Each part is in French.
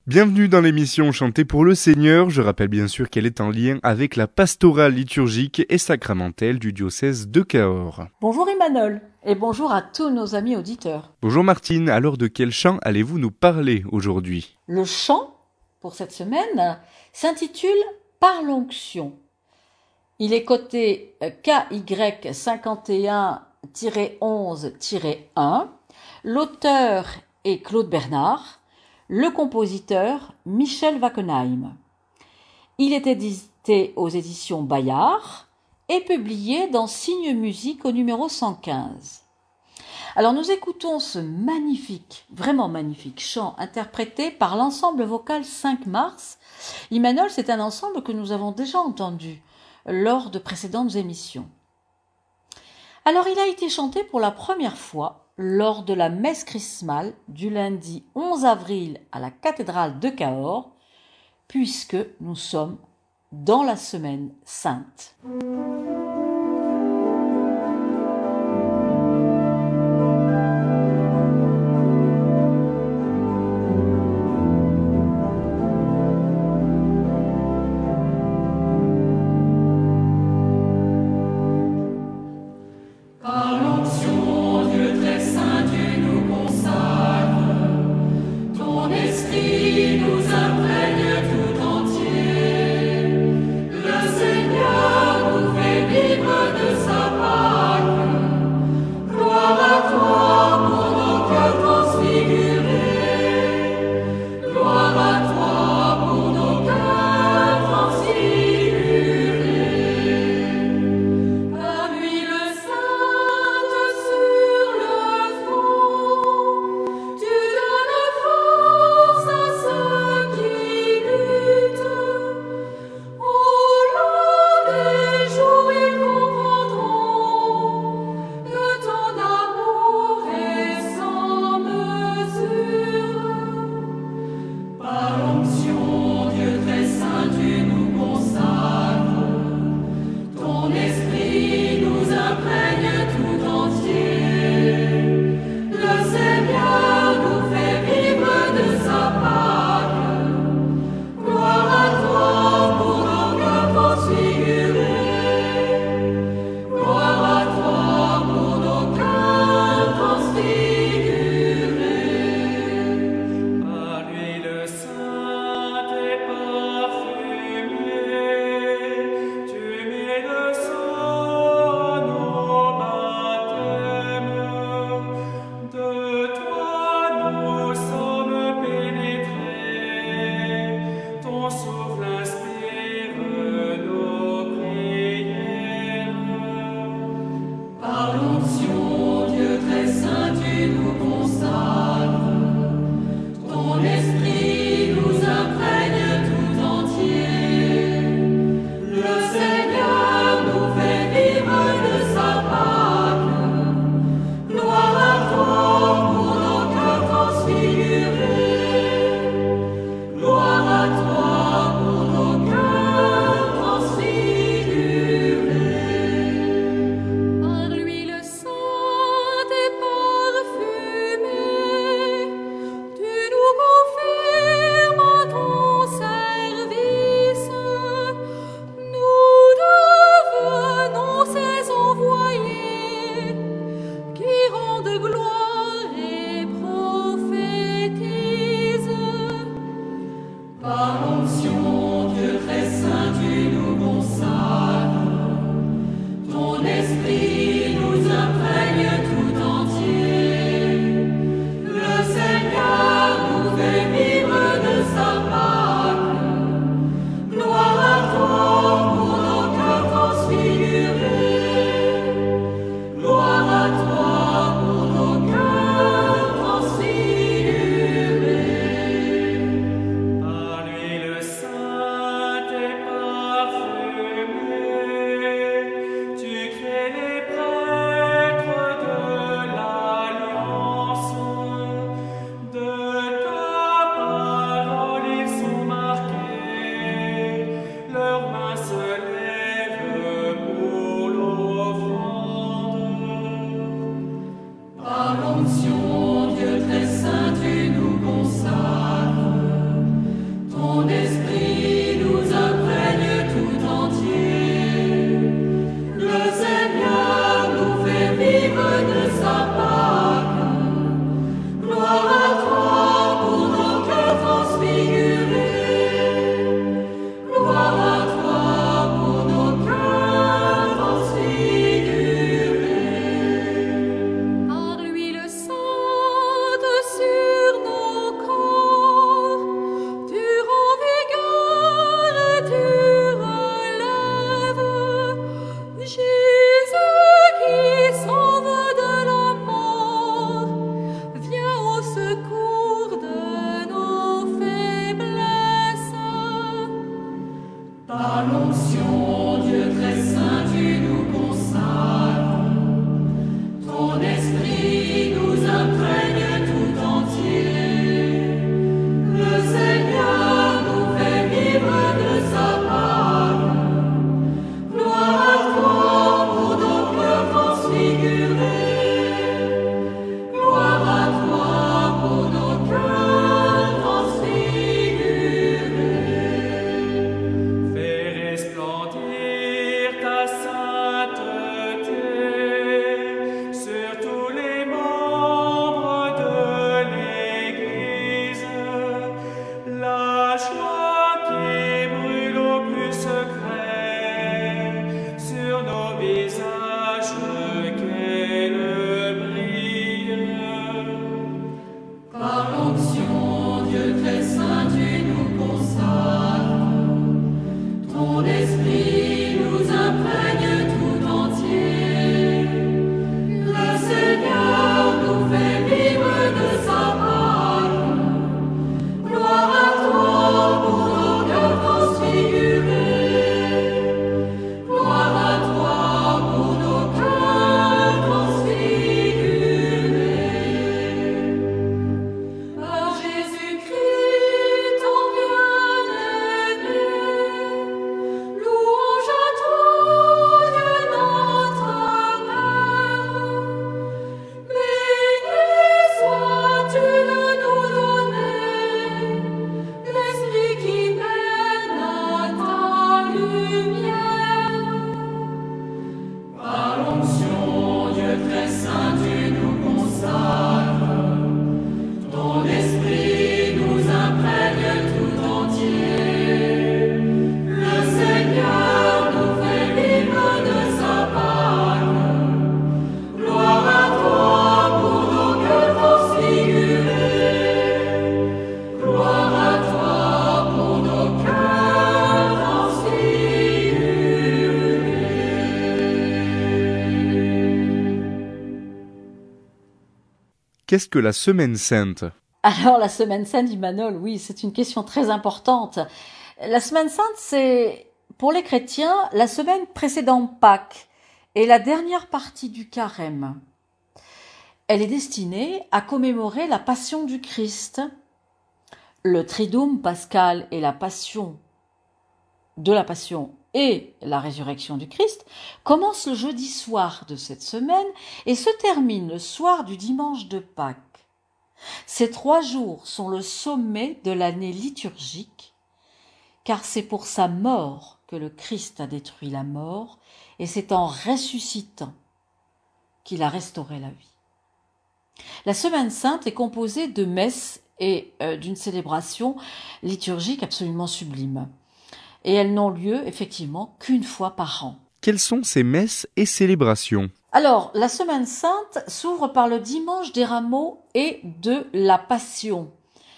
Bienvenue dans l'émission Chantez pour le Seigneur. Je rappelle bien sûr qu'elle est en lien avec la pastorale liturgique et sacramentelle du diocèse de Cahors. Bonjour Emmanuel et bonjour à tous nos amis auditeurs. Bonjour Martine, alors de quel chant allez-vous nous parler aujourd'hui ? Le chant pour cette semaine s'intitule Par l'onction. Il est coté KY 51-11-1. L'auteur est Claude Bernard. Le compositeur, Michel Wackenheim. Il est édité aux éditions Bayard et publié dans Signes Musique au numéro 115. Alors nous écoutons ce magnifique, vraiment magnifique chant interprété par l'ensemble vocal 5 mars. Emmanuel, c'est un ensemble que nous avons déjà entendu lors de précédentes émissions. Alors il a été chanté pour la première fois lors de la messe chrismale du lundi 11 avril à la cathédrale de Cahors, puisque nous sommes dans la semaine sainte. Qu'est-ce que la Semaine Sainte? Alors, la Semaine Sainte, dit Manol, oui, c'est une question très importante. La Semaine Sainte, c'est, pour les chrétiens, la semaine précédant Pâques et la dernière partie du Carême. Elle est destinée à commémorer la passion du Christ. Le Triduum pascal et la passion et la résurrection du Christ commencent le jeudi soir de cette semaine et se terminent le soir du dimanche de Pâques. Ces 3 jours sont le sommet de l'année liturgique, car c'est pour sa mort que le Christ a détruit la mort, et c'est en ressuscitant qu'il a restauré la vie. La Semaine Sainte est composée de messes et d'une célébration liturgique absolument sublime. Et elles n'ont lieu effectivement qu'une fois par an. Quelles sont ces messes et célébrations? Alors, la Semaine Sainte s'ouvre par le dimanche des Rameaux et de la Passion.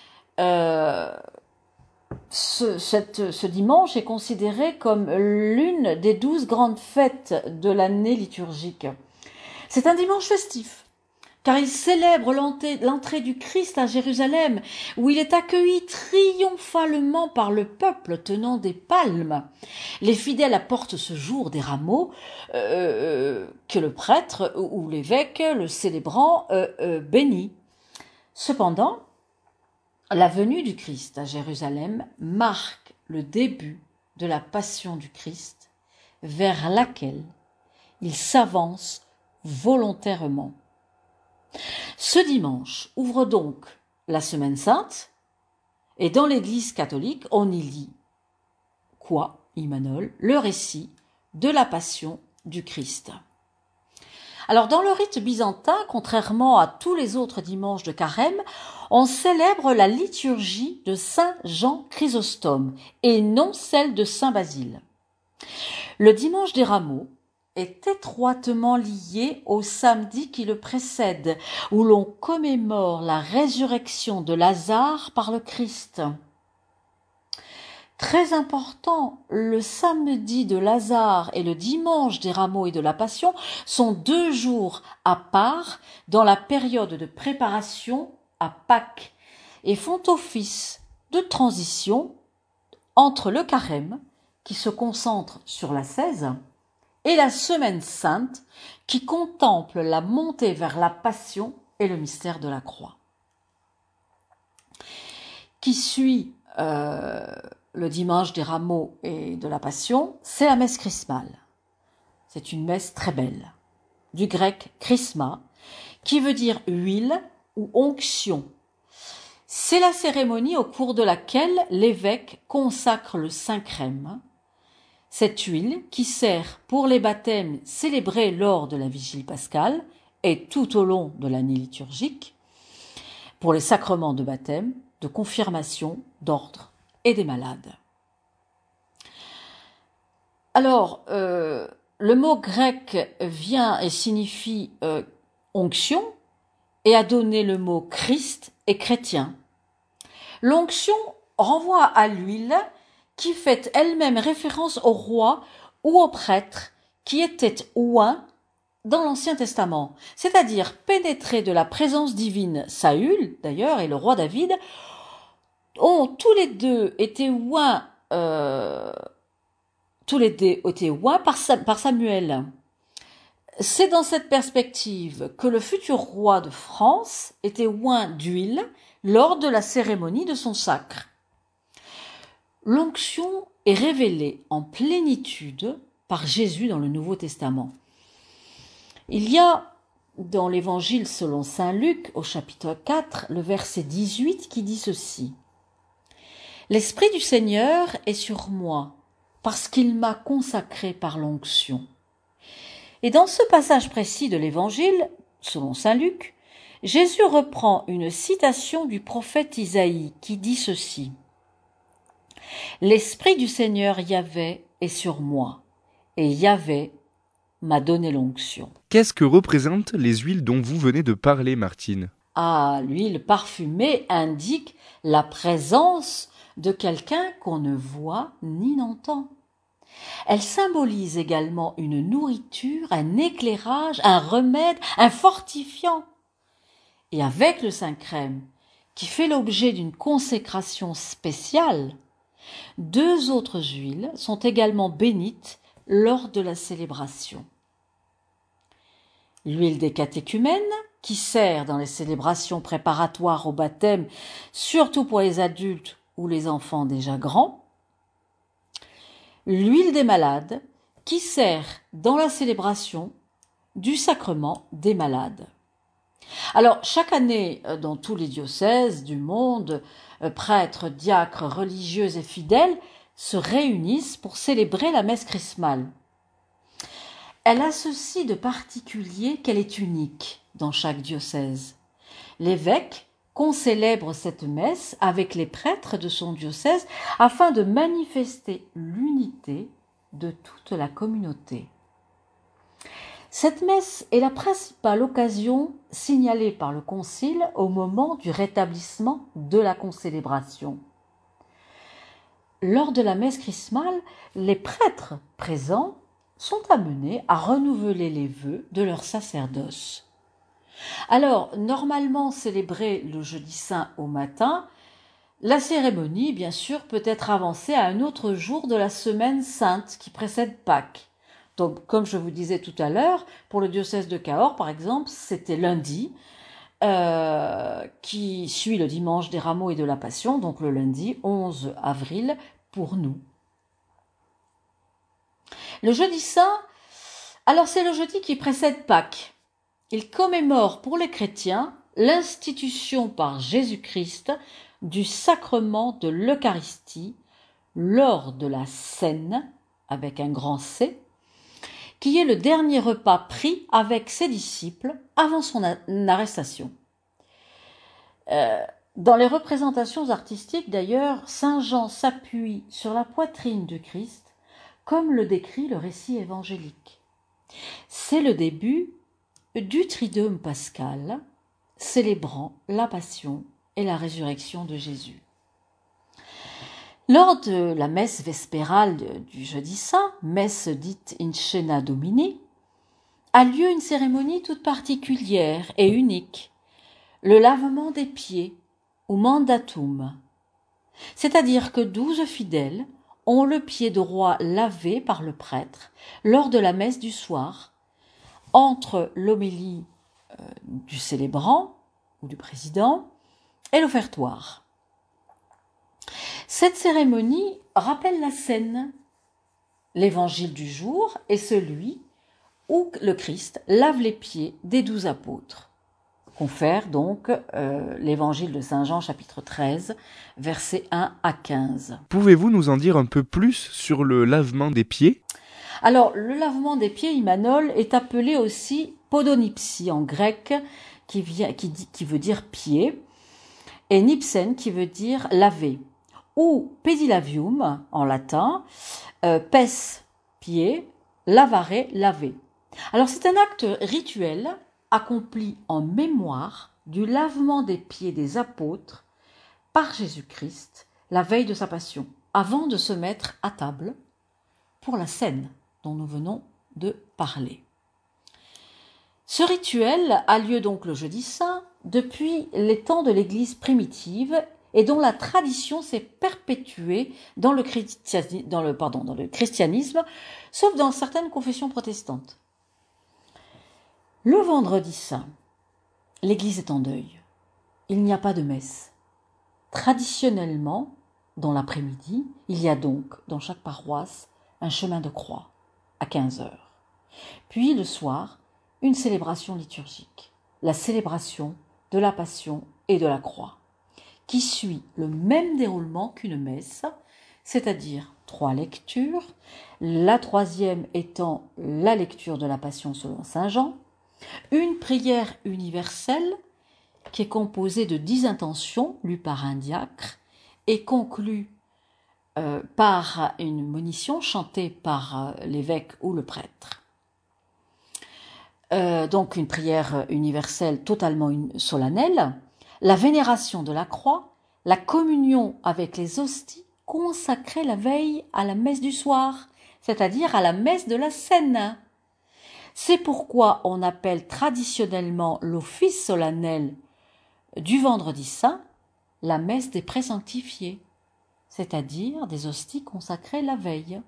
Ce dimanche est considéré comme l'une des 12 grandes fêtes de l'année liturgique. C'est un dimanche festif, car il célèbre l'entrée du Christ à Jérusalem, où il est accueilli triomphalement par le peuple tenant des palmes. Les fidèles apportent ce jour des rameaux que le prêtre ou l'évêque, le célébrant, bénit. Cependant, la venue du Christ à Jérusalem marque le début de la passion du Christ, vers laquelle il s'avance volontairement. Ce dimanche ouvre donc la Semaine Sainte, et dans l'Église catholique, on y lit quoi, Imanol? Le récit de la passion du Christ. Alors, dans le rite byzantin, contrairement à tous les autres dimanches de Carême, on célèbre la liturgie de Saint Jean Chrysostome et non celle de Saint Basile. Le dimanche des Rameaux est étroitement lié au samedi qui le précède, où l'on commémore la résurrection de Lazare par le Christ. Très important, le samedi de Lazare et le dimanche des Rameaux et de la Passion sont 2 jours à part dans la période de préparation à Pâques et font office de transition entre le Carême, qui se concentre sur la 16, et la Semaine Sainte, qui contemple la montée vers la Passion et le mystère de la croix. Qui suit le dimanche des Rameaux et de la Passion, c'est la messe chrismale. C'est une messe très belle, du grec chrisma, qui veut dire huile ou onction. C'est la cérémonie au cours de laquelle l'évêque consacre le Saint-Crème, cette huile qui sert pour les baptêmes célébrés lors de la Vigile pascale et tout au long de l'année liturgique, pour les sacrements de baptême, de confirmation, d'ordre et des malades. Alors, le mot grec vient et signifie onction et a donné le mot Christ et chrétien. L'onction renvoie à l'huile qui fait elle-même référence au roi ou au prêtre qui était oint dans l'Ancien Testament, c'est-à-dire pénétré de la présence divine. Saül, d'ailleurs, et le roi David ont tous les deux été oints par Samuel. C'est dans cette perspective que le futur roi de France était oint d'huile lors de la cérémonie de son sacre. L'onction est révélée en plénitude par Jésus dans le Nouveau Testament. Il y a dans l'Évangile selon saint Luc, au chapitre 4, le verset 18 qui dit ceci. « L'Esprit du Seigneur est sur moi, parce qu'il m'a consacré par l'onction. » Et dans ce passage précis de l'Évangile, selon saint Luc, Jésus reprend une citation du prophète Isaïe qui dit ceci. « L'Esprit du Seigneur Yahvé est sur moi, et Yahvé m'a donné l'onction. » Qu'est-ce que représentent les huiles dont vous venez de parler, Martine? Ah, l'huile parfumée indique la présence de quelqu'un qu'on ne voit ni n'entend. Elle symbolise également une nourriture, un éclairage, un remède, un fortifiant. et avec le Saint-Crème, qui fait l'objet d'une consécration spéciale, 2 autres huiles sont également bénites lors de la célébration. L'huile des catéchumènes, qui sert dans les célébrations préparatoires au baptême, surtout pour les adultes ou les enfants déjà grands. L'huile des malades, qui sert dans la célébration du sacrement des malades. Alors, chaque année, dans tous les diocèses du monde, prêtres, diacres, religieux et fidèles se réunissent pour célébrer la messe chrismale. Elle a ceci de particulier qu'elle est unique dans chaque diocèse. L'évêque concélèbre cette messe avec les prêtres de son diocèse afin de manifester l'unité de toute la communauté. Cette messe est la principale occasion signalée par le Concile au moment du rétablissement de la concélébration. Lors de la messe chrismale, les prêtres présents sont amenés à renouveler les vœux de leur sacerdoce. Alors, normalement célébrée le jeudi saint au matin, la cérémonie, bien sûr, peut être avancée à un autre jour de la semaine sainte qui précède Pâques. Donc, comme je vous disais tout à l'heure, pour le diocèse de Cahors, par exemple, c'était lundi, qui suit le dimanche des Rameaux et de la Passion, donc le lundi 11 avril pour nous. Le jeudi saint, alors c'est le jeudi qui précède Pâques. Il commémore pour les chrétiens l'institution par Jésus-Christ du sacrement de l'Eucharistie lors de la Cène, avec un grand C, qui est le dernier repas pris avec ses disciples avant son arrestation. Dans les représentations artistiques, d'ailleurs, Saint Jean s'appuie sur la poitrine du Christ, comme le décrit le récit évangélique. C'est le début du Triduum pascal, célébrant la passion et la résurrection de Jésus. Lors de la messe vespérale du jeudi saint, messe dite in scena Domini, a lieu une cérémonie toute particulière et unique, le lavement des pieds, ou mandatum. C'est-à-dire que 12 fidèles ont le pied droit lavé par le prêtre lors de la messe du soir, entre l'homélie du célébrant ou du président et l'offertoire. Cette cérémonie rappelle la scène. L'évangile du jour est celui où le Christ lave les pieds des 12 apôtres. Confère donc l'évangile de Saint Jean chapitre 13, versets 1 à 15. Pouvez-vous nous en dire un peu plus sur le lavement des pieds ? Alors, le lavement des pieds, Imanol, est appelé aussi podonypsie en grec, qui veut dire pied, et nipsen qui veut dire laver, ou pedilavium en latin, pes, pied, lavare, laver. Alors, c'est un acte rituel accompli en mémoire du lavement des pieds des apôtres par Jésus-Christ la veille de sa passion, avant de se mettre à table pour la Cène dont nous venons de parler. Ce rituel a lieu donc le jeudi saint depuis les temps de l'Église primitive et dont la tradition s'est perpétuée dans le christianisme, sauf dans certaines confessions protestantes. Le vendredi saint, l'Église est en deuil. Il n'y a pas de messe. Traditionnellement, dans l'après-midi, il y a donc, dans chaque paroisse, un chemin de croix à 15 heures. Puis, le soir, une célébration liturgique, la célébration de la Passion et de la Croix, qui suit le même déroulement qu'une messe, c'est-à-dire 3 lectures, la 3e étant la lecture de la Passion selon Saint Jean, une prière universelle qui est composée de 10 intentions lues par un diacre et conclue par une monition chantée par l'évêque ou le prêtre. Donc une prière universelle totalement solennelle, la vénération de la croix, la communion avec les hosties consacrées la veille à la messe du soir, c'est-à-dire à la messe de la Cène. C'est pourquoi on appelle traditionnellement l'office solennel du vendredi saint, la messe des présanctifiés, c'est-à-dire des hosties consacrées la veille.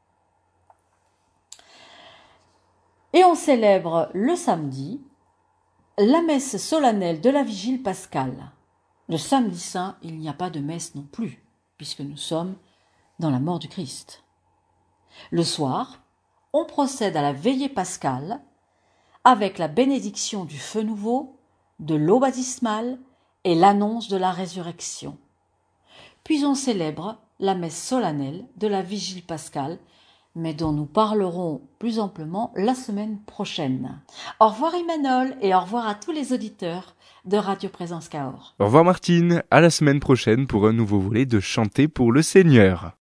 Et on célèbre le samedi la messe solennelle de la vigile pascale. Le samedi saint, il n'y a pas de messe non plus, puisque nous sommes dans la mort du Christ. Le soir, on procède à la veillée pascale avec la bénédiction du feu nouveau, de l'eau baptismale et l'annonce de la résurrection. Puis on célèbre la messe solennelle de la vigile pascale, mais dont nous parlerons plus amplement la semaine prochaine. Au revoir Emmanuel et au revoir à tous les auditeurs de Radio Présence Cahors. Au revoir Martine, à la semaine prochaine pour un nouveau volet de Chanter pour le Seigneur.